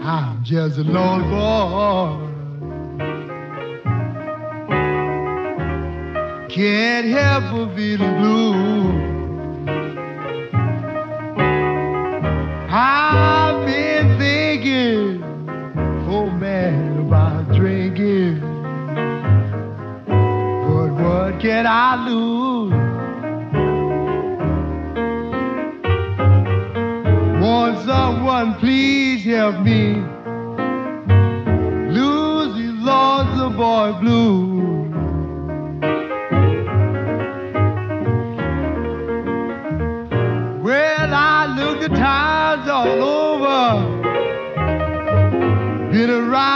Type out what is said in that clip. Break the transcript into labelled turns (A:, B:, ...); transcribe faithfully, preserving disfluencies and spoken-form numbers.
A: I'm just a lone boy. Can't help but feeling blue. I've been thinking, oh man, about drinking. But what can I lose? Won't someone please help me lose these lonesome boy blues? Well, I look the times all over, been around